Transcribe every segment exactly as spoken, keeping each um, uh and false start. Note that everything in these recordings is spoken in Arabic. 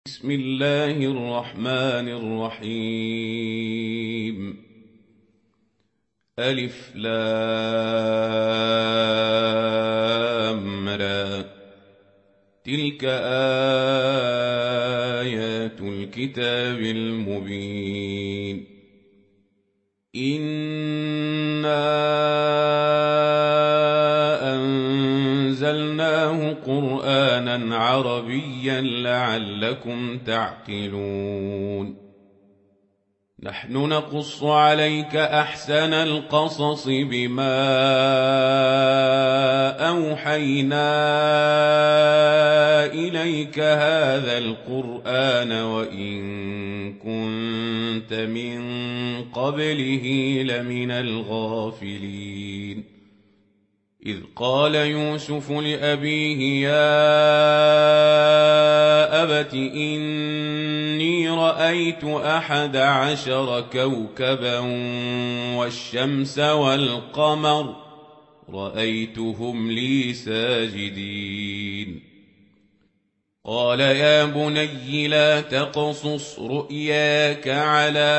بسم الله الرحمن الرحيم. ألف لام را. تلك آيات الكتاب المبين. إنا أنزلناه قرآنا عربيا لعلكم تعقلون. نحن نقص عليك أحسن القصص بما أوحينا إليك هذا القرآن وإن كنت من قبله لمن الغافلين. إذ قال يوسف لأبيه يا أبت إني رأيت أحد عشر كوكبا والشمس والقمر رأيتهم لي ساجدين. قال يا بني لا تقصص رؤياك على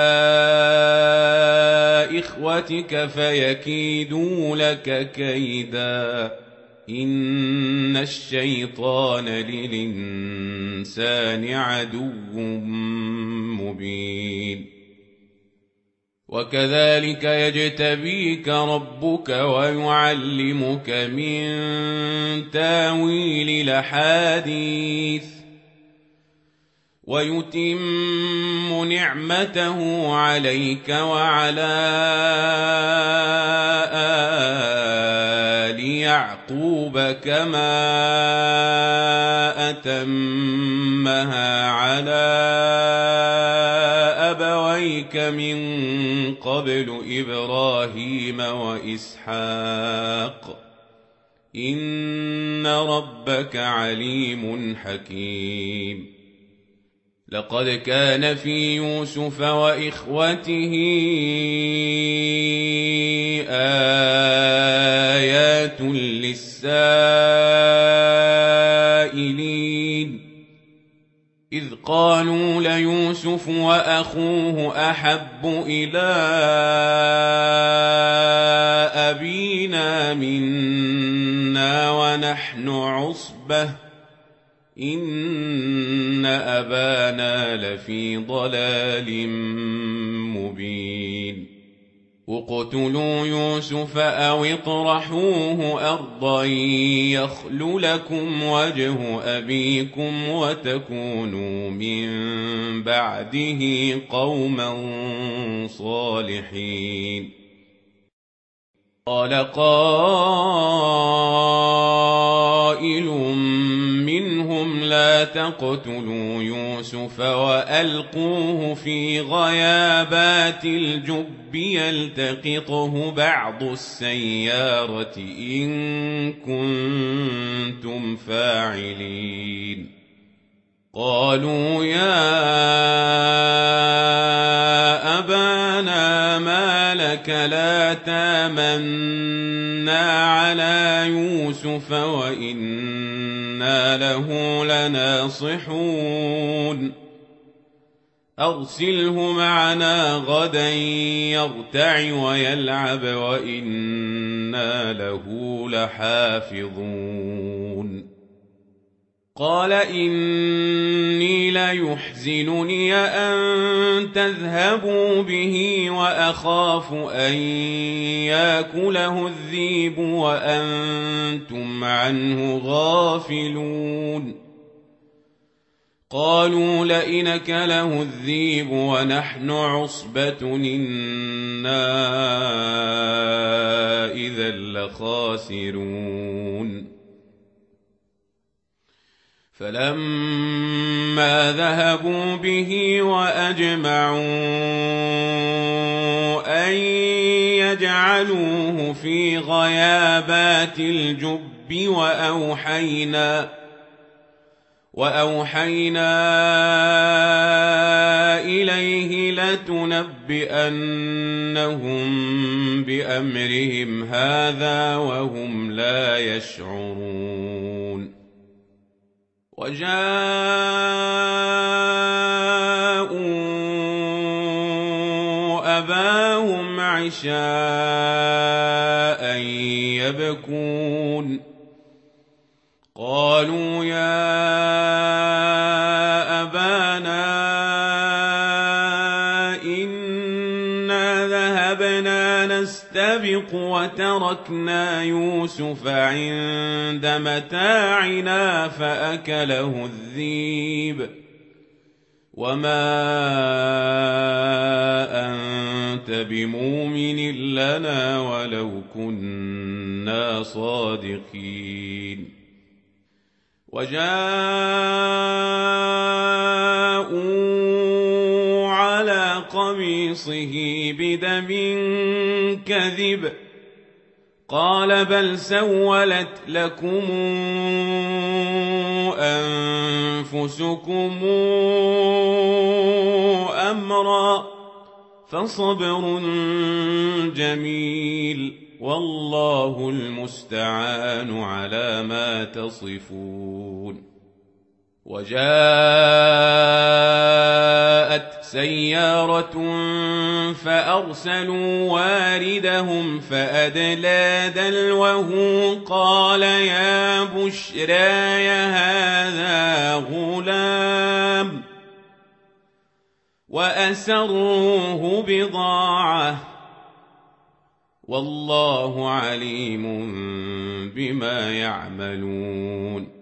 إخوتك فيكيدوا لك كيدا إن الشيطان للإنسان عدو مبين. وكذلك يجتبيك ربك ويعلمك من تاويل الأحاديث ويتم نعمته عليك وعلى آل يعقوب كما أتمها على أبويك من قبل إبراهيم وإسحاق إن ربك عليم حكيم. لقد كان في يوسف وإخوته آيات للسائلين إذ قالوا ليوسف وأخوه أحب إلى أبينا منا ونحن عصبة إن أبانا لفي ضلال مبين. اقتلوا يوسف أو اطرحوه أرضا يخل لكم وجه أبيكم وتكونوا من بعده قوما صالحين. قال قائل منهم لا تقتلوا يوسف وألقوه في غيابات الجب يلتقطه بعض السيارة إن كنتم فاعلين. قالوا يا أبانا ما لك لا تامنا على يوسف وإنا له لناصحون أرسله معنا غدا يرتع ويلعب وإنا له لحافظون. قال إني ليحزنني أن تذهبوا به وأخاف أن يأكله الذئب وأنتم عنه غافلون. قالوا لئن أكله الذئب ونحن عصبة إنا إذا لخاسرون. فلما ذهبوا به وأجمعوا أن يجعلوه في غيابات الجب وأوحينا وأوحينا إليه لتنبئنهم بأمرهم هذا وهم لا يشعرون. وجاء أباهم عشاء يبكون قالوا يا أبانا إنا ذهبنا نستبق وتركنا يوسف عند متاعنا فأكله الذئب وما أنت بمؤمن لنا ولو كنا صادقين وجاءوا على قميصه بدم كذب قال بل سولت لكم أنفسكم أمرا فصبر جميل والله المستعان على ما تصفون وجاءت سيارة فأرسلوا واردهم فأدلى دلوه قال يا بشراي هذا غلام وأسروه بضاعة والله عليم بما يعملون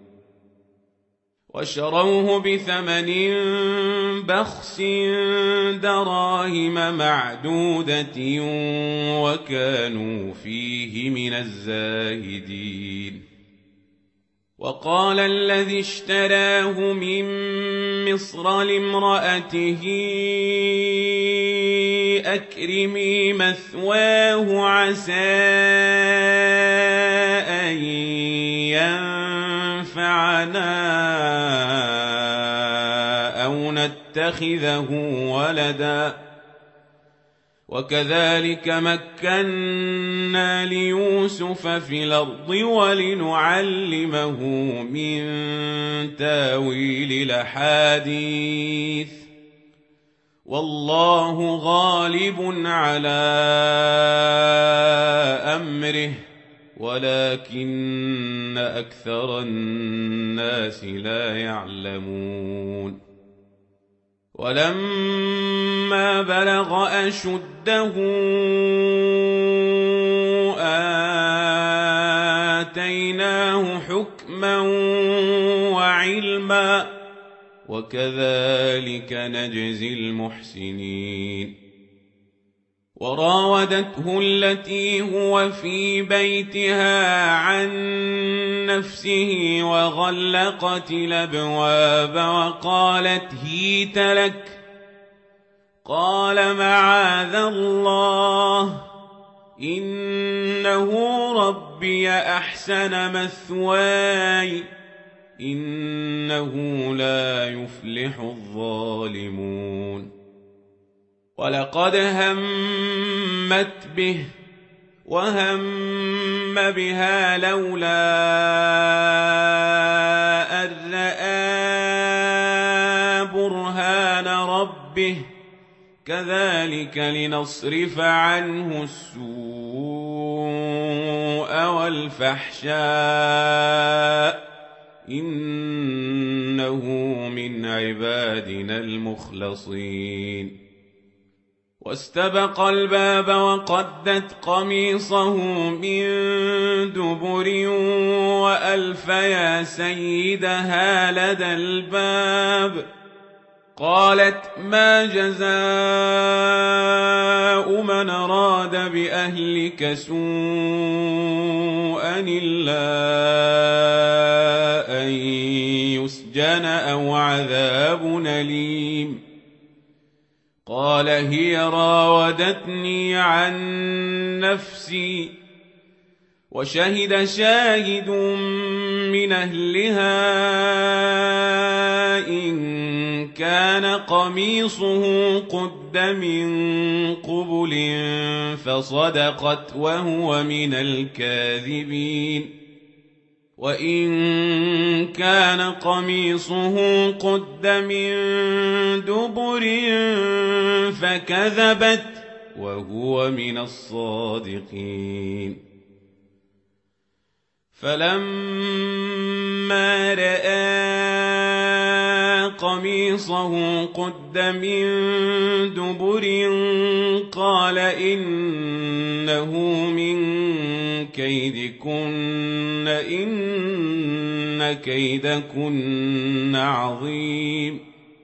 وشروه بثمن بخس دراهم معدودة وكانوا فيه من الزاهدين وقال الذي اشتراه من مصر لامرأته أكرمي مثواه عسى أن ينفعنا أو نتخذه ولدا وكذلك مكنا ليوسف في الأرض ولنعلمه من تاويل الأحاديث والله غالب على أمره ولكن أكثر الناس لا يعلمون ولما بلغ أشده آتيناه حكما وعلما وكذلك نجزي المحسنين وراودته التي هو في بيتها عن نفسه وغلقت الأبواب وقالت هيت لك قال معاذ الله إنه ربي أحسن مثواي إنه لا يفلح الظالمون ولقد همت به وهم بها لولا أن رأى برهان ربه كذلك لنصرف عنه السوء والفحشاء إنه من عبادنا المخلصين واستبق الباب وقدت قميصه من دبر وألف يا سيدها لدى الباب قالت ما جزاء من أراد بأهلك سوءا إلا أن يسجن أو عذاب أليم قال هي راودتني عن نفسي وشهد شاهد من أهلها إن كان قميصه قد من قبل فصدقت وهو من الكاذبين وإن كان قميصه قد من دبر فكذبت وهو من الصادقين. فلما رأى قميصه قد من دبر قال إنه من كيدكن إن كيدكن عظيم.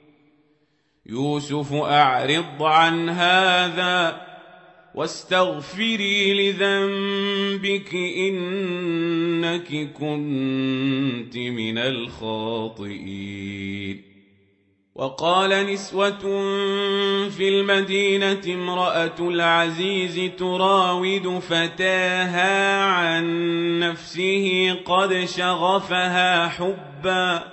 يوسف أعرض عن هذا واستغفري لذنبك إنك كنت من الخاطئين. وقال نسوة في المدينة امرأة العزيز تراود فتاها عن نفسه قد شغفها حبا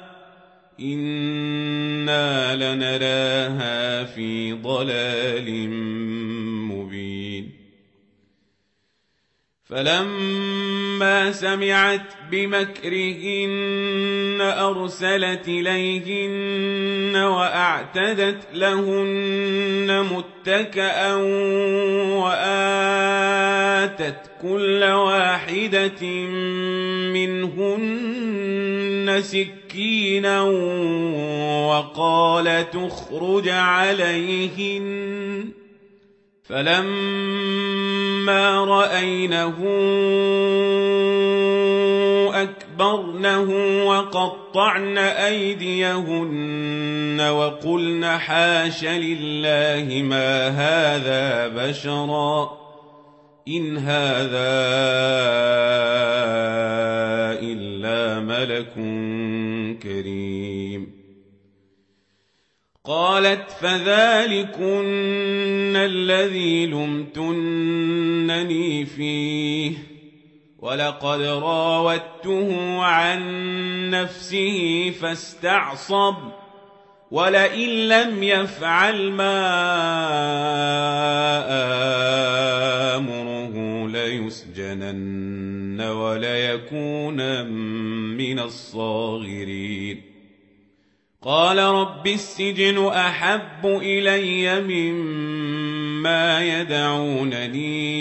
إنا لنراها في ضلال مبين. فلما سمعت بمكرهن أرسلت إليهن وأعتدت لهن متكأ وآتت كل واحدة منهن سكينا وقالت اخرج عليهن. فلما رأينه أكبرنه وقطعن أيديهن وقلن حاش لله ما هذا بشرا إن هذا إلا ملك كريم. قالت فذلكن الذي لمتنني فيه ولقد راودته عن نفسه فاستعصم ولئن لم يفعل ما آمره ليسجنن وليكون من الصاغرين. قال رب السجن أحب إلي مما يدعونني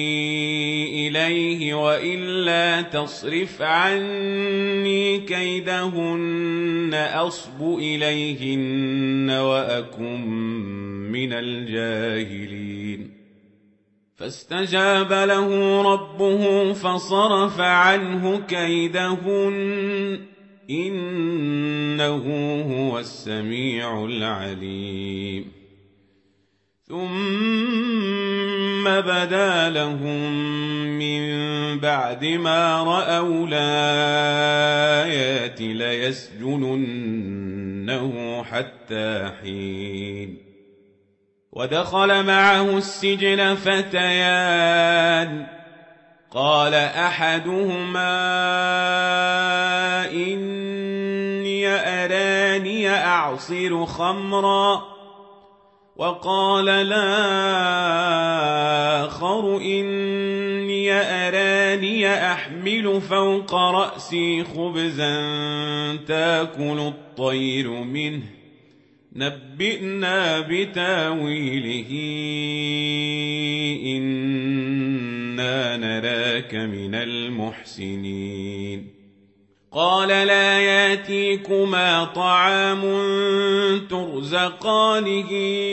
إليه وإلا تصرف عني كيدهن أصب إليهن وأكن من الجاهلين. فاستجاب له ربه فصرف عنه كيدهن إنه هو السميع العليم. ثم بدا لهم من بعد ما رأوا الآيات ليسجننه حتى حين. ودخل معه السجن فتيان قال أحدهما إني أراني أعصر خمرا وقال الآخر إني أراني أحمل فوق رأسي خبزا تأكل الطير منه نبئنا بتاويله إنا نراك من المحسنين. قال لا ياتيكما طعام ترزقانه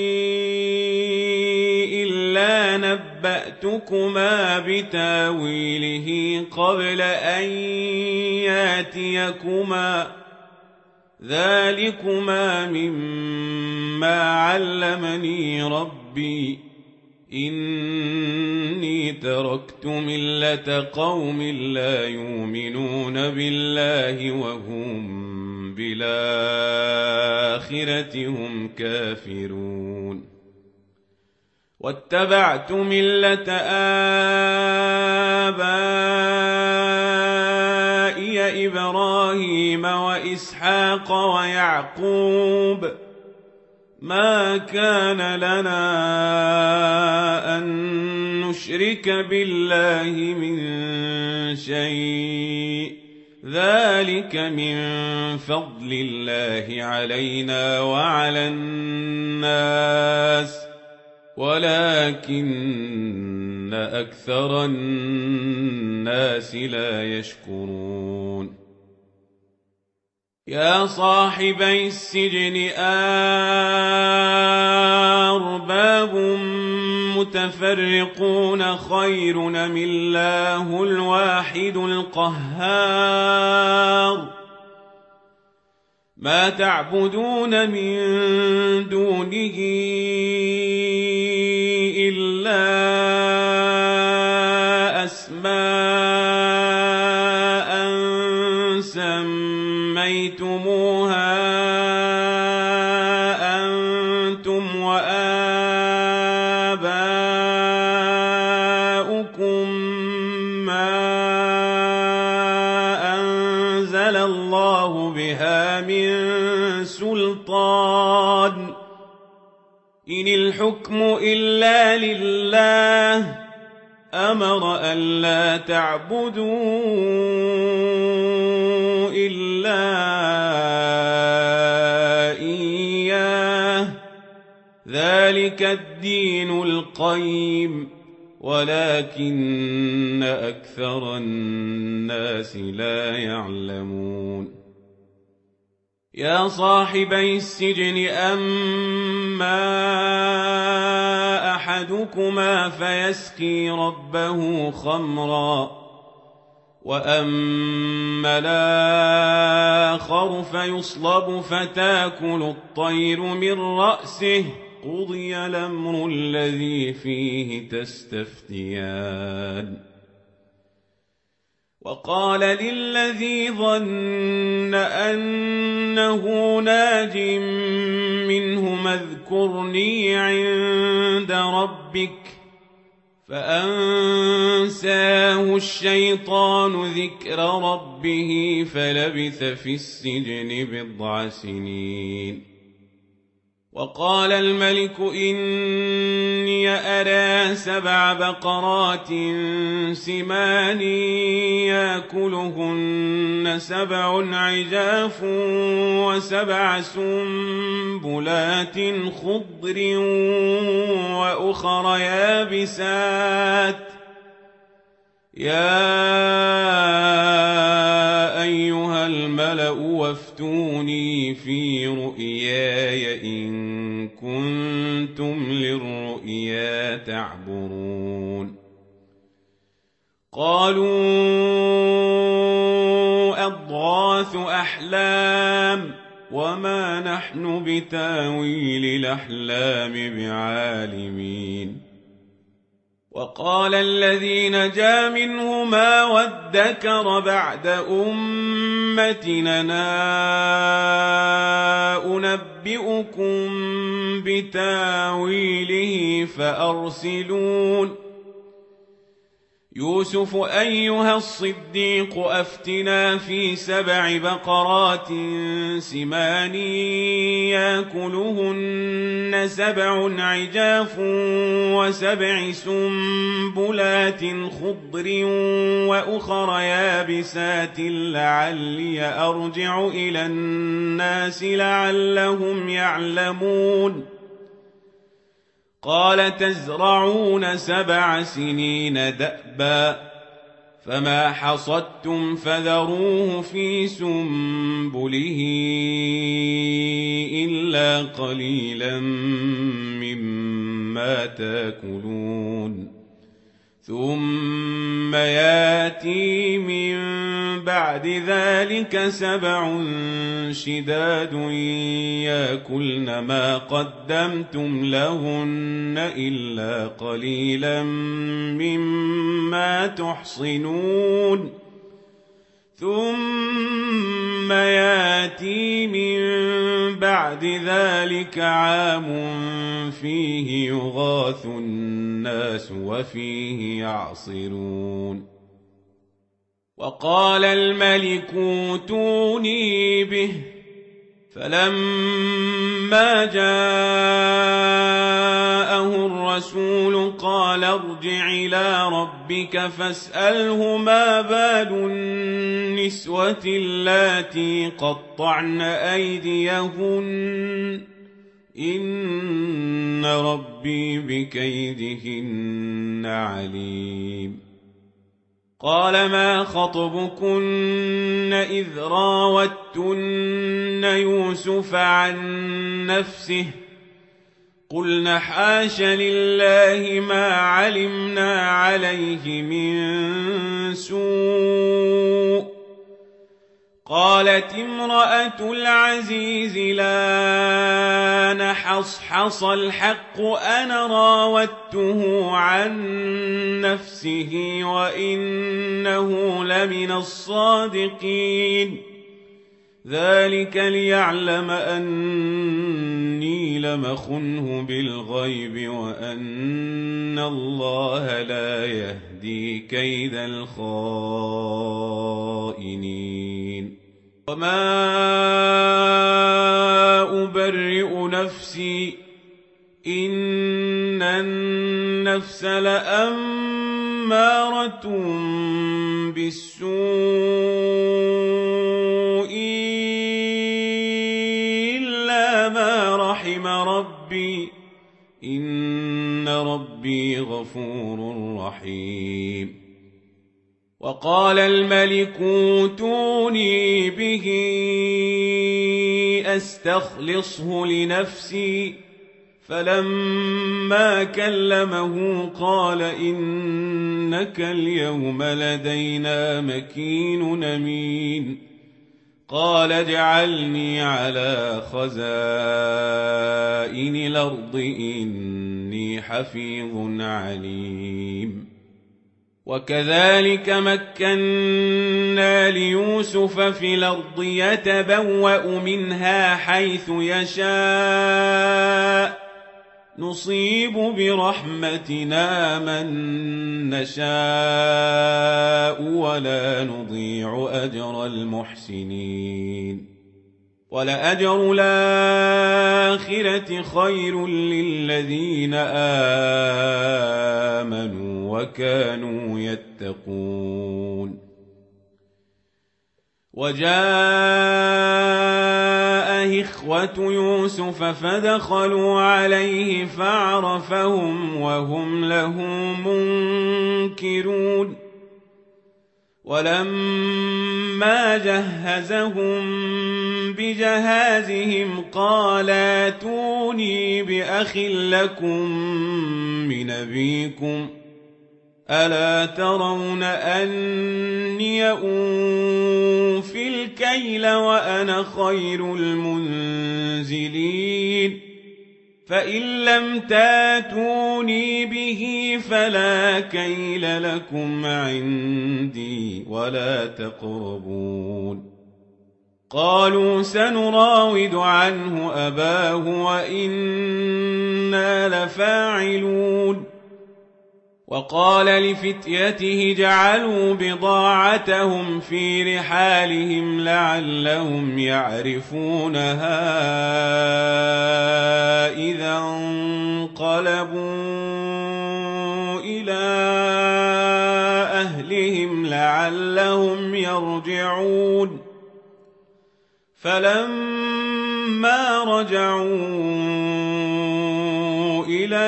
إلا نبأتكما بتاويله قبل أن ياتيكما ذلكما مما علمني ربي إني تركت ملة قوم لا يؤمنون بالله وهم بالآخرة هم كافرون. واتبعت ملة آبائي إبراهيم وإسحاق ويعقوب ما كان لنا أن نشرك بالله من شيء ذلك من فضل الله علينا وعلى الناس ولكن أكثر الناس لا يشكرون يا صاحبي السجن أرباب متفرقون خير أم الله الواحد القهار ما تعبدون من دونه إلا أسماء سميتموها أنتم وآباؤكم ما أنزل الله بها من سلطان إن الحكم إلا لله أمر ألا تعبدوا إلا إياه ذلك الدين القيم ولكن أكثر الناس لا يعلمون يا صاحبي السجن أما أحدكما فيسقي ربه خمرا وأما الآخر فيصلب فتاكل الطير من رأسه قضي الأمر الذي فيه تستفتيان وقال للذي ظن أنه ناج منهما اذكرني عند ربك فأنساه الشيطان ذكر ربه فلبث في السجن بضع سنين وقال الملك إني أرى سبع بقرات سمان يأكلهن سبع عجاف وسبع سنبلات خضر وأخر يابسات يا أيها الملأ وافتوني في رؤياي إن كنتم للرؤيا تعبرون قالوا أضغاث أحلام وما نحن بتاويل الأحلام بعالمين وقال الذي نجا منهما وادكر بعد أمتنا أنبئكم بتاويله فأرسلون يوسف أيها الصديق أفتنا في سبع بقرات سمان يأكلهن سبع عجاف وسبع سنبلات خضر وأخر يابسات لعلي أرجع إلى الناس لعلهم يعلمون قال تزرعون سبع سنين دأبا فما حصدتم فذروه في سنبله إلا قليلا مما تأكلون ثم ياتي من بعد ذلك سبع شداد يأكلن ما قدمتم لهن إلا قليلا مما تحصنون ثم ياتي من بعد ذلك عام فيه يغاث الناس وفيه يعصرون وقال الملك اوتوني به فلما جاءه الرسول قال ارجع إلى ربك فاسأله ما بال النسوة اللاتي قطعن أيديهن إن ربي بكيدهن عليم. قال ما خطبكن إذ راوتن يوسف عن نفسه قلن حاش لله ما علمنا عليه من سوء. قالت امرأة العزيز لا نحصحص الحق أنا راودته عن نفسه وإنه لمن الصادقين. ذلك ليعلم أني لم أخنه بالغيب وأن الله لا يهدي كيد الخائنين. وما أبرئ نفسي إن النفس لأمارة بالسوء إلا ما رحم ربي إن ربي غفور رحيم. وقال الملك اوتوني به أستخلصه لنفسي فلما كلمه قال إنك اليوم لدينا مكين أمين. قال اجعلني على خزائن الأرض إني حفيظ عليم. وكذلك مكنا ليوسف في الأرض يتبوأ منها حيث يشاء نصيب برحمتنا من نشاء ولا نضيع أجر المحسنين. ولأجر الآخرة خير للذين آمنوا وكانوا يتقون. وجاء إخوة يوسف فدخلوا عليه فعرفهم وهم له منكرون. ولما جهزهم بجهازهم قال ائتوني بأخ لكم من أبيكم ألا ترون أني أوفي الكيل وأنا خير المنزلين. فإن لم تاتوني به فلا كيل لكم عندي ولا تقربون. قالوا سنراود عنه أباه وإنا لفاعلون. وقال لفتيته جعلوا بضاعتهم في رحالهم لعلهم يعرفونها إذا انقلبوا إلى أهلهم لعلهم يرجعون. فلما رجعوا إلى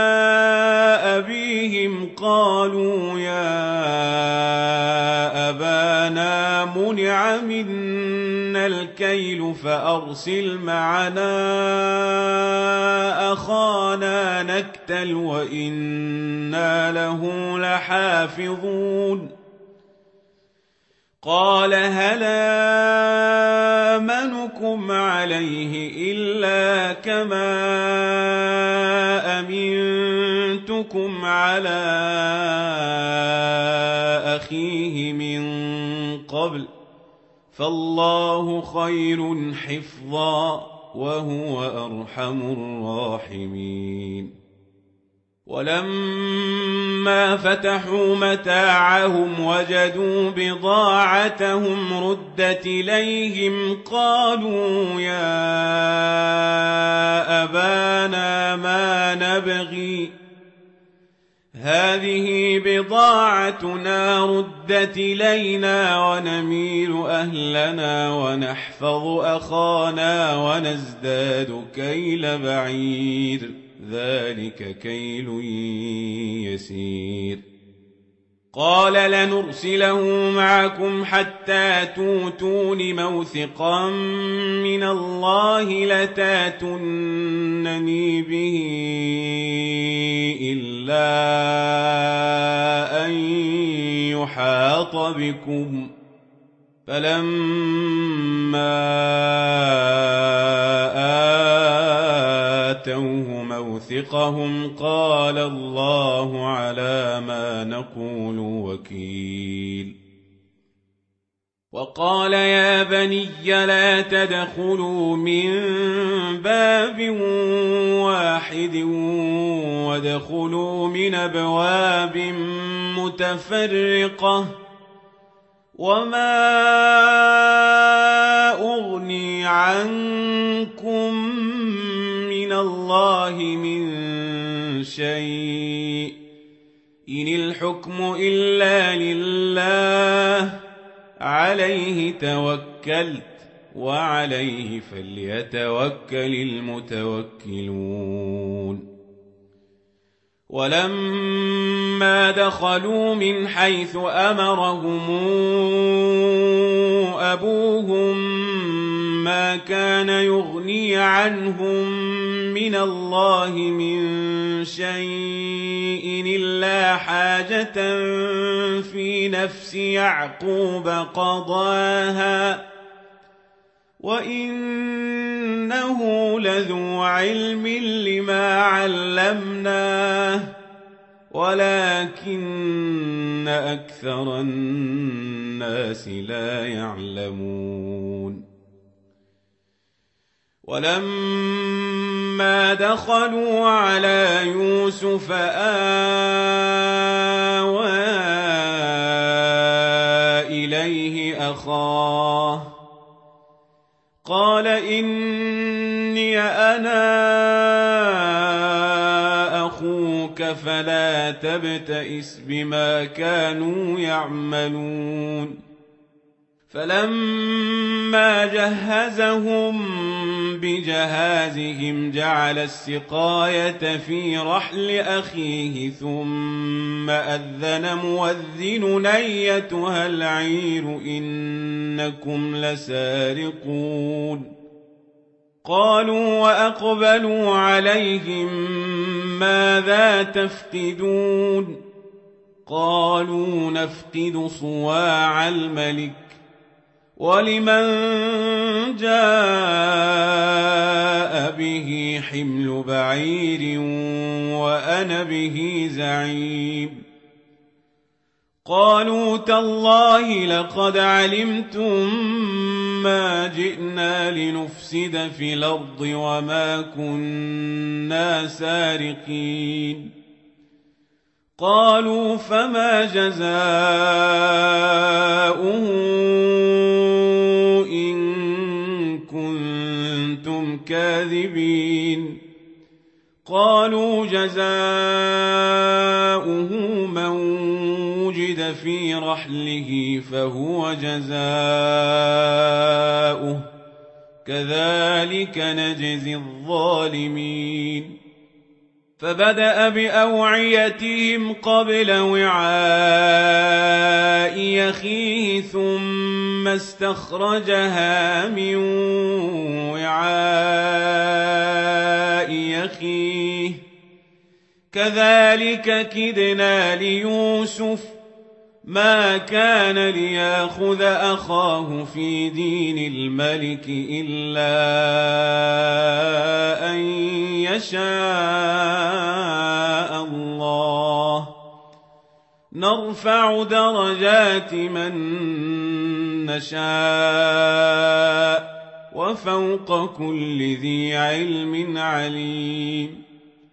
أبيهم قالوا يا أبانا منع منا الكيل فأرسل معنا أخانا نكتل وإنا له لحافظون. قال هل آمنكم عليه إلا كما أمنتكم على أخيه من قبل فالله خير حفظا وهو أرحم الراحمين. ولما فتحوا متاعهم وجدوا بضاعتهم ردت إليهم قالوا يا أبانا ما نبغي هذه بضاعتنا ردت إلينا ونمير أهلنا ونحفظ أخانا ونزداد كيل بعير ذلك كيل يسير قال لنرسله معكم حتى توتون موثقا من الله لتاتونني به إلا أن يحاط بكم فلما آتوه موثقهم قال الله على ما نقول وكيل وقال يا بني لا تدخلوا من باب واحد وادخلوا من أبواب متفرقة وما أغني عنكم من الله من شيء إن الحكم إلا لله عليه توكلت وعليه فليتوكل المتوكلون ولما دخلوا من حيث أمرهم أبوهم ما كان يغني عنهم من الله من شيء إلا حاجة في نفس يعقوب قضاها وإنه لذو علم لما علمناه ولكن أكثر الناس لا يعلمون ولما دخلوا على يوسف آوى إليه أخاه قال إني أنا أخوك فلا تبتئس بما كانوا يعملون فلما جهزهم بجهازهم جعل السقاية في رحل أخيه ثم أذن مؤذن أيتها العير إنكم لسارقون قالوا وأقبلوا عليهم ماذا تفقدون قالوا نفقد صواع الملك ولمن جاء به حمل بعير وأنا به زعيم قالوا تالله لقد علمتم ما جئنا لنفسد في الأرض وما كنا سارقين قالوا فما جزاؤه إن كنتم كاذبين قالوا جزاؤه من وجد في رحله فهو جزاؤه كذلك نجزي الظالمين فبدأ بأوعيتهم قبل وعاء أخيه ثم استخرجها من وعاء أخيه كذلك كدنا ليوسف ما كان ليأخذ أخاه في دين الملك إلا أن يشاء الله نرفع درجات من نشاء وفوق كل ذي علم عليم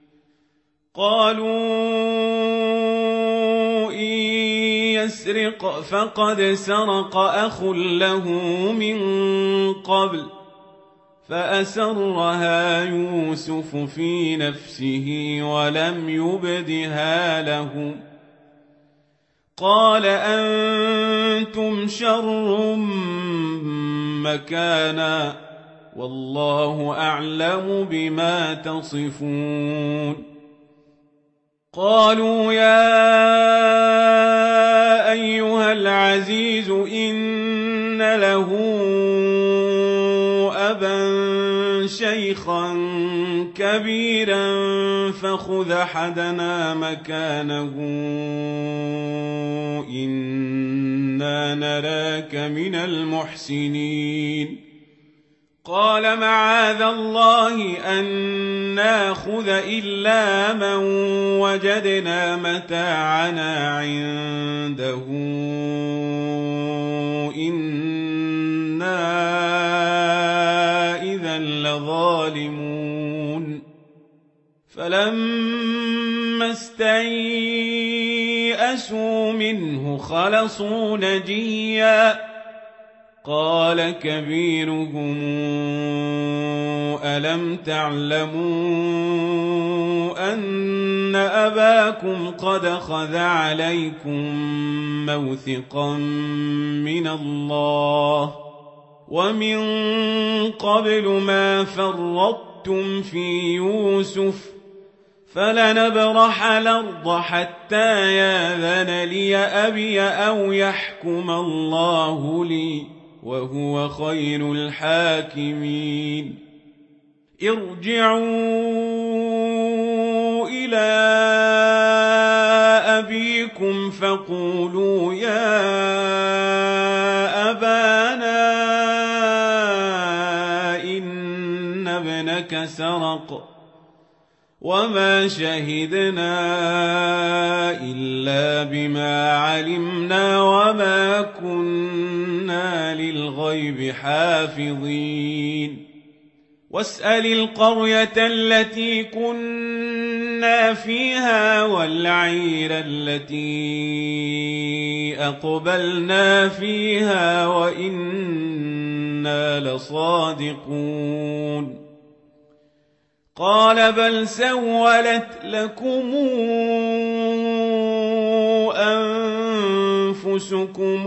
قالوا إن يسرق فقد سرق أخ له من قبل فأسرها يوسف في نفسه ولم يبدها لهم قال أنتم شر مكانا والله أعلم بما تصفون قالوا يا أيها العزيز إن له أبا شيخا كبيرا فخذ أحدنا مكانه إنا نراك من المحسنين قال معاذ الله أن ناخذ إلا من وجدنا متاعنا عنده إنا إذا لظالمون فلما استيئسوا منه خلصوا نجيا قال كبيرهم ألم تعلموا أن أباكم قد خذ عليكم موثقا من الله ومن قبل ما فرطتم في يوسف فلنبرح الأرض حتى ياذن لي أبي أو يحكم الله لي وهو خير الحاكمين ارجعوا إلى أبيكم فقولوا يا أبانا إن ابنك سرق وما شهدنا إلا بما علمنا وما كنا للغيب حافظين واسأل القرية التي كنا فيها والعير التي أقبلنا فيها وإنا لصادقون قال بل سولت لكم أنفسكم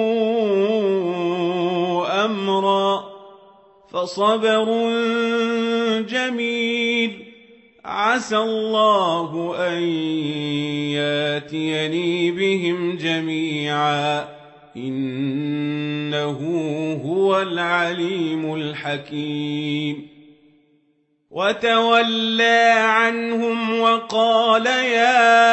أمرا فصبر جميل عسى الله أن ياتيني بهم جميعا إنه هو العليم الحكيم وتولى عنهم وقال يا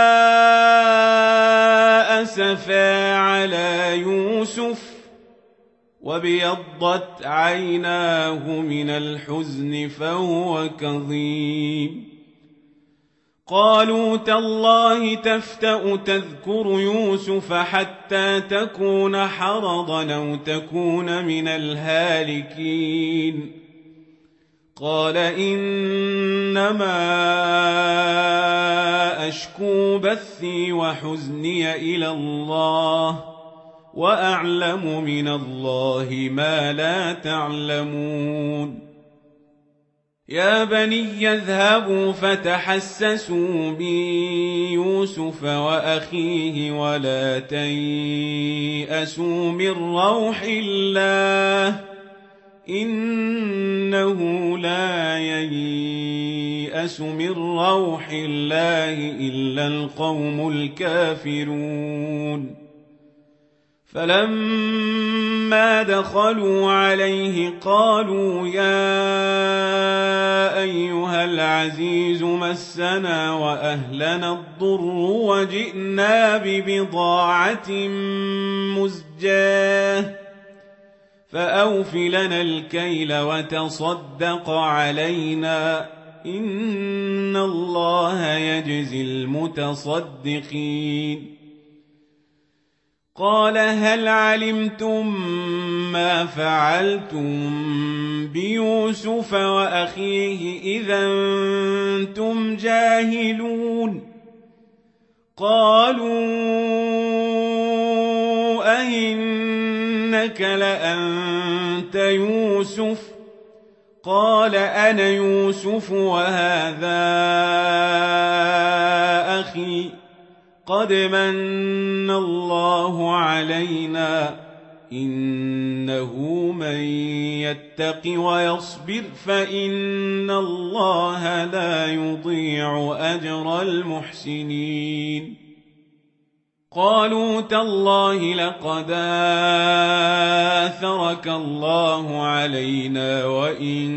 أسفا على يوسف وابيضت عيناه من الحزن فهو كظيم قالوا تالله تفتأ تذكر يوسف حتى تكون حرضا أو تكون من الهالكين قال إنما أشكو بثي وحزني إلى الله وأعلم من الله ما لا تعلمون يا بني اذهبوا فتحسسوا من يوسف وأخيه ولا تيأسوا من روح الله إنه لا ييأس من روح الله إلا القوم الكافرون فلما دخلوا عليه قالوا يا أيها العزيز مسنا وأهلنا الضر وجئنا ببضاعة مزجاة فأوف لنا الكيل وتصدق علينا إن الله يجزي المتصدقين قال هل علمتم ما فعلتم بيوسف وأخيه إذا أنتم جاهلون قالوا أئنك لأنت يوسف قال أنا يوسف وهذا أخي قد من الله علينا إنه من يتق ويصبر فإن الله لا يضيع أجر المحسنين قالوا تالله لقد آثرك الله علينا وإن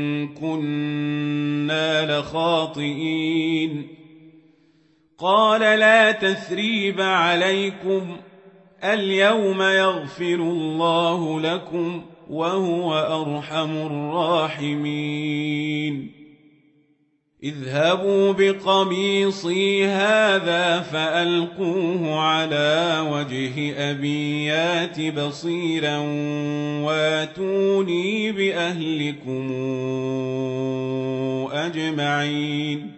كنا لخاطئين قال لا تثريب عليكم اليوم يغفر الله لكم وهو أرحم الراحمين اذهبوا بقميصي هذا فألقوه على وجه أبي يات بصيرا واتوني بأهلكم أجمعين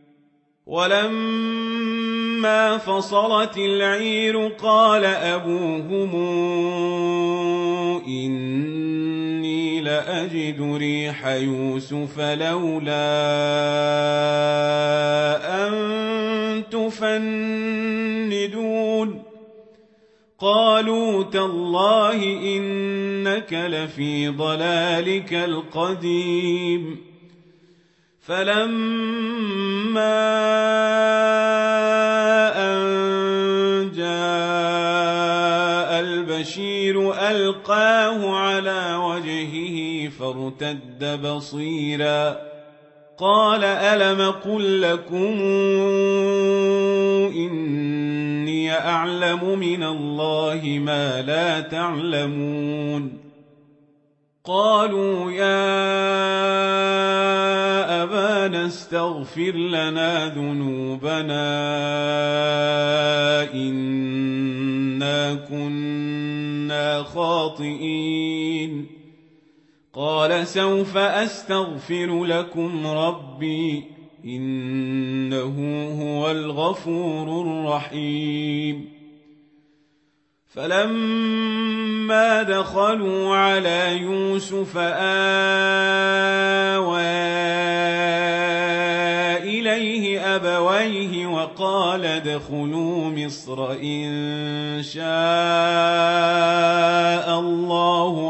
ولما فصلت العير قال أبوهم إني لأجد ريح يوسف لولا أن تفندون قالوا تالله إنك لفي ضلالك القديم فلما أن جاء البشير ألقاه على وجهه فارتد بصيرا قال ألم قل لكم إني أعلم من الله ما لا تعلمون قالوا يا أبانا استغفر لنا ذنوبنا إنا كنا خاطئين قال سوف أستغفر لكم ربي إنه هو الغفور الرحيم فلما دخلوا على يوسف آوى إليه أبويه وقال ادخلوا مصر إن شاء الله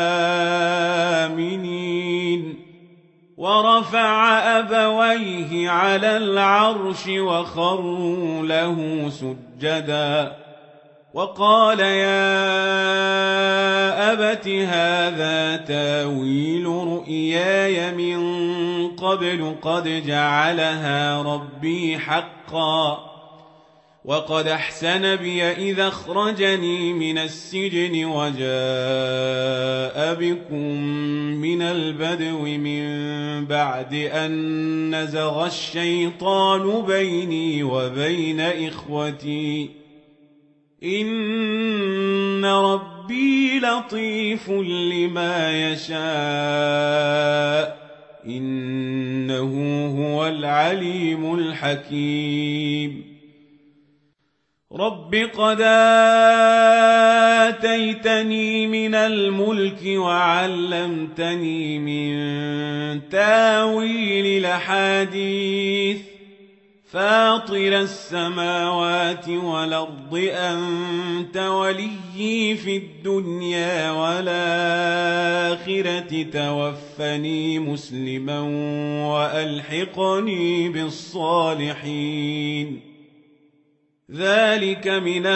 آمنين ورفع أبويه على العرش وخروا له سجدا وقال يا أبت هذا تاويل رؤياي من قبل قد جعلها ربي حقا وقد أحسن بي إذا أخرجني من السجن وجاء بكم من البدو من بعد أن نزغ الشيطان بيني وبين إخوتي إن ربي لطيف لما يشاء إنه هو العليم الحكيم رب قد آتيتني من الملك وعلمتني من تاويل الأحاديث فاطر السماوات والأرض أنت وليي في الدنيا والآخرة توفني مسلما وألحقني بالصالحين ذلك من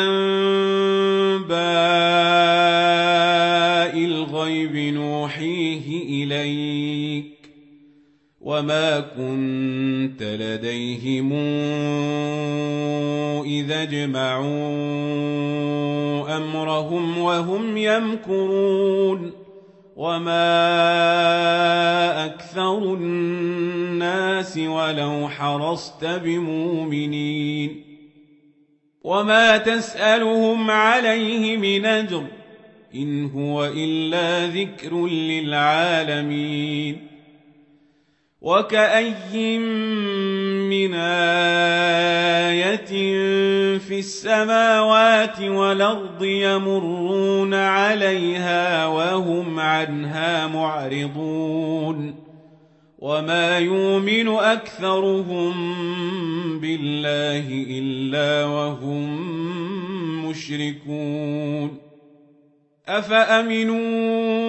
أنباء الغيب نوحيه إليك وما كنت لديهم إذا اجمعوا أمرهم وهم يمكرون وما أكثر الناس ولو حرصت بمؤمنين وما تسألهم عليه من أجر إن هو إلا ذكر للعالمين وكأي من آية في في السماوات والأرض يمرون عليها وهم عنها معرضون وما يؤمن أكثرهم بالله إلا وهم مشركون أفأمنوا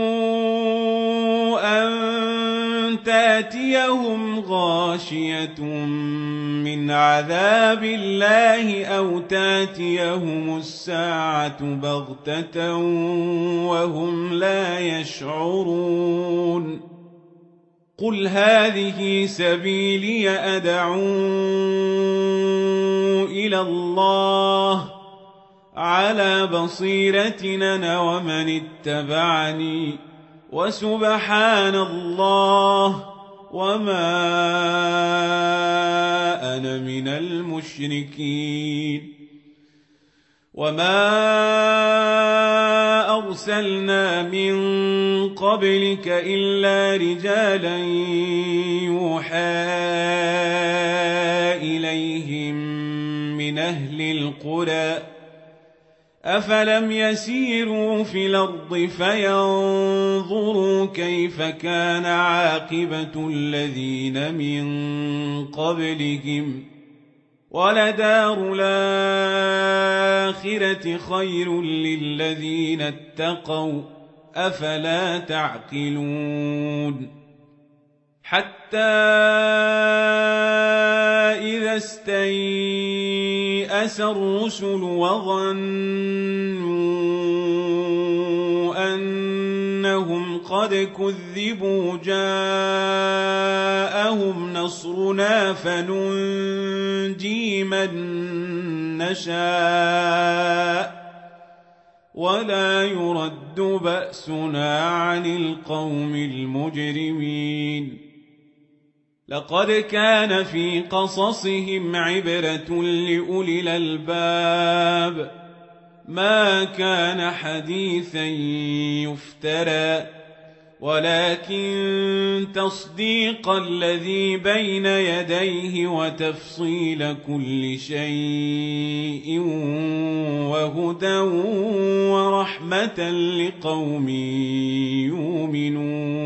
أن تأتيهم غاشية من عذاب الله أو تأتيهم الساعة بغتة وهم لا يشعرون قل هذه سبيلي أدعو إلى الله على بصيرة أنا ومن اتبعني وسبحان الله وما أنا من المشركين وما أرسلنا من قبلك إلا رجالا يوحى إليهم من أهل القرى أفلم يسيروا في الأرض فينظروا كيف كان عاقبة الذين من قبلهم ولدار الآخرة خير للذين اتقوا أفلا تعقلون حتى إذا استيأس الرسل وظنوا أنهم قد كذبوا جاءهم نصرنا فننجي من نشاء ولا يرد بأسنا عن القوم المجرمين لقد كان في قصصهم عبرة لأولي الألباب ما كان حديثا يفترى ولكن تصديق الذي بين يديه وتفصيل كل شيء وهدى ورحمة لقوم يؤمنون